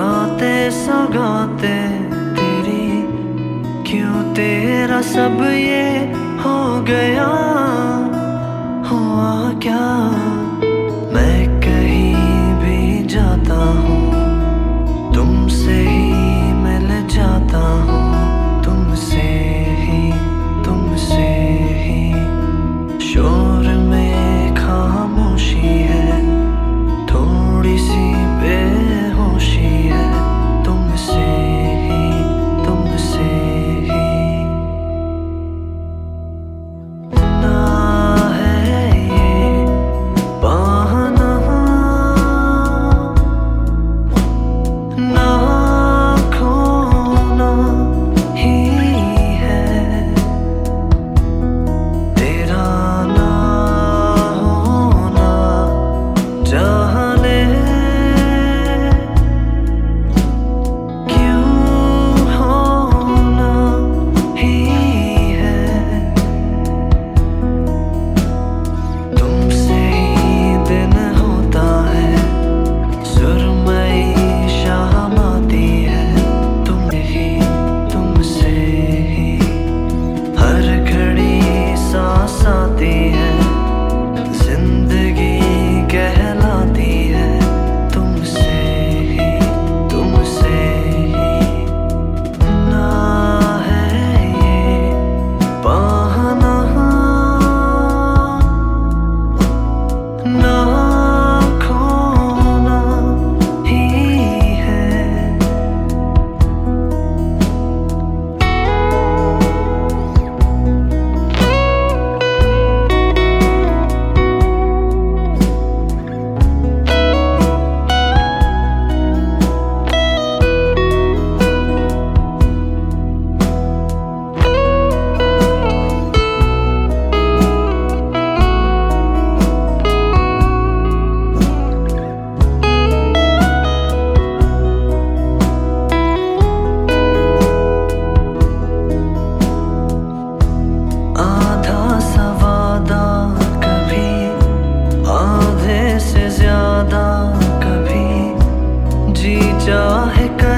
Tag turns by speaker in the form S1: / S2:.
S1: गाते सौगाते तेरी, क्यों तेरा सब ये हो गया, हुआ क्या। मैं कहीं भी जाता हूँ, तुमसे ही मिल जाता हूँ, तुमसे ही शोर में खामोशी है, थोड़ी सी बेहोशी है, तुमसे ही ना है ये बहाना, ना खोना ही है, तेरा ना होना जाने क्यों होना ही है। तुमसे ही दिन होता है, सुरमई शाम आती है, तुमसे ही हर घड़ी सांस आती है, जिंदगी कहलाती है, तुमसे ही ना है ये बहाना, ना खोना ही है। आधा सा वादा कभी, आधे से ज्यादा कभी, जी चाहे